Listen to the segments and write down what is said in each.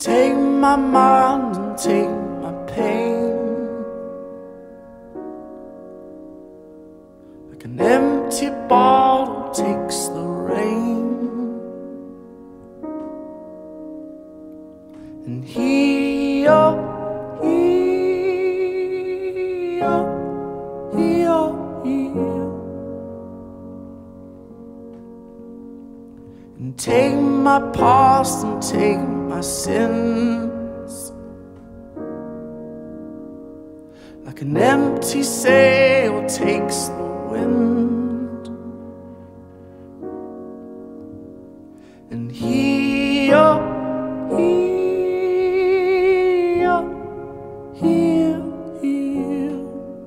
Take my mind and take my pain, like an empty bottle takes the rain. And here, here, here, here, and take my past and take my sins, like an empty sail takes the wind. And here, here, here, here,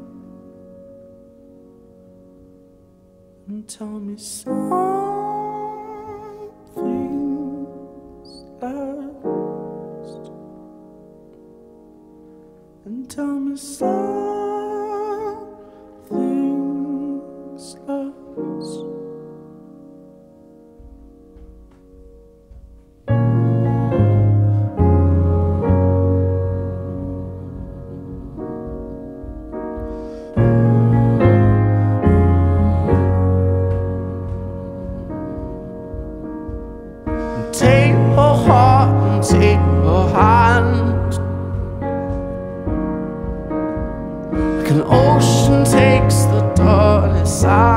and tell me something's last, and tell me something's last. Take her heart and take her hand, like an ocean takes the dirty sand.